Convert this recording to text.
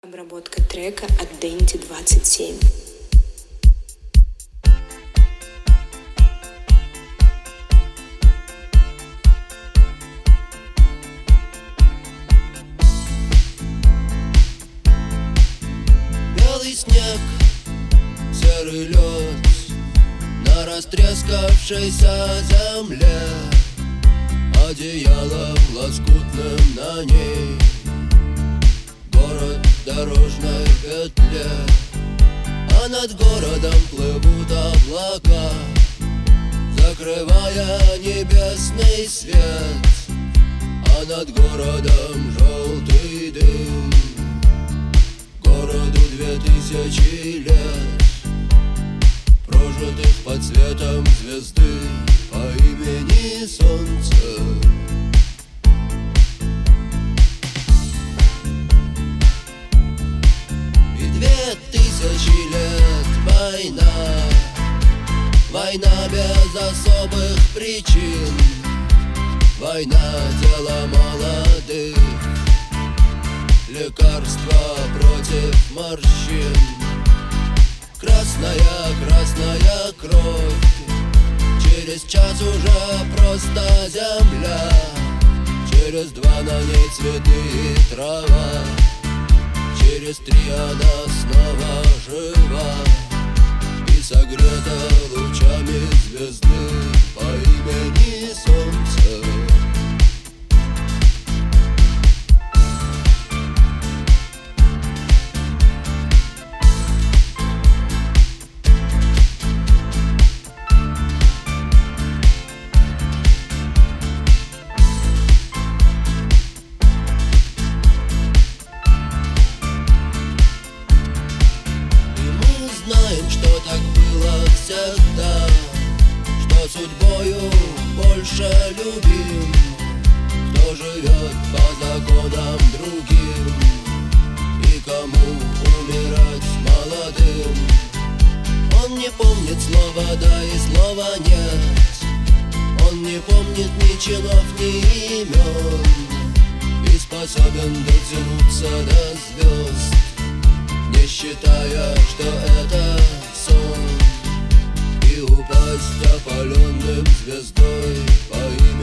Обработка трека от Denti 27. Белый снег, серый лед на растрескавшейся земле, одеялом лоскутным на ней город в дорожной петле. А над городом плывут облака, закрывая небесный свет. А над городом желтый дым, городу 2000 лет, прожитых под светом звезды по имени Солнце. И 2000 лет война, война без особых причин, война дело молодых, лекарства против морщин. Красная, красная кровь, через час уже просто земля, через 2 на ней цветы и трава, через 3 она снова жива и согрета лучами звезды по имени Солнце. Знаем, что так было всегда, что судьбою больше любим, кто живет по законам другим и кому умирать молодым. Он не помнит слова да и слова нет, он не помнит ни чинов, ни имен, и способен дотянуться до звезд, не считая, что это сон, и упасть опаленным звездой по имени